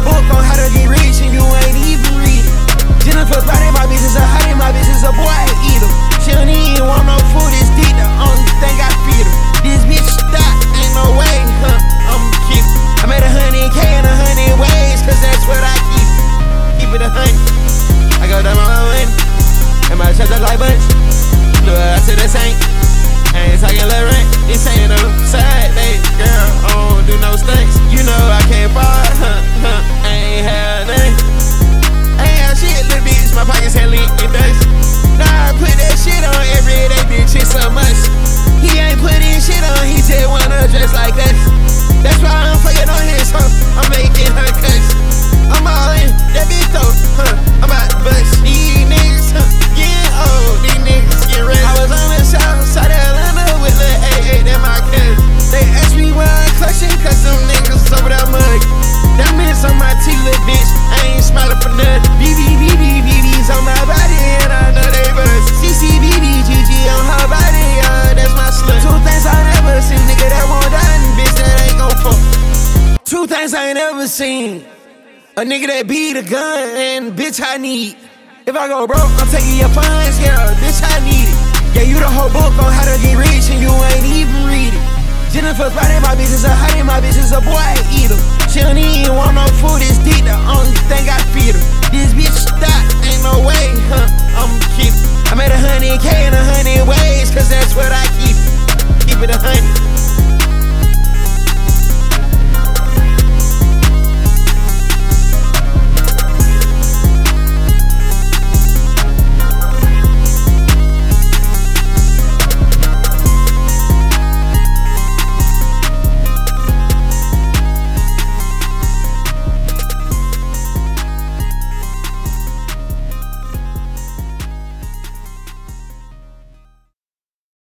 whole book on how to get rich and you ain't even read it. Jennifer's body, my bitch is a hottie, my bitch is a boy, I eat her. She don't even want no food, it's deep, the only thing I feed her. This bitch stop, ain't no way, I'm keep. I made 100K in 100 ways, cause that's what I keep. Keep it 100. I go down my way, and my chest just like bunch. Look, I said this ain't talking left right. This ain't no side, baby girl, I don't do no stunts. You know I can't fall, I ain't had nothing. I ain't have shit, little bitch, my pockets had lean and dust. Nah, I put that shit on every day, bitch, it's so much. He ain't putting shit on, he just wanna dress like us. That's why I'm fucking on his hoe, I'm making her cuss. I'm all in, that bitch though, I'm about to bust. These niggas, getting old, these niggas get ready. I was on the south side of Atlanta with Lil A8, that my cousin. They asked me why I'm clutching, cause them niggas over that mug. That mints on my teeth, little bitch, I ain't smiling for nothing. BB's on my body, and I know they buzz. GG on her body, that's my slut. Two things I never seen, nigga, that won't die, and bitch, that ain't gon' fuck. Two things I ain't ever seen. A nigga that beat a gun, and bitch, I need. If I go broke, I'm taking your funds, yeah, bitch, I need it. Yeah, you the whole book on how to get rich, and you ain't even read it. Jennifer's body, my bitch is a hottie, my bitch is a boy, I eat her. She don't even want no food, it's deep, the only thing I feed her. This bitch stop, ain't no way, I'm keep. I made 100K in 100 ways, cause that's what I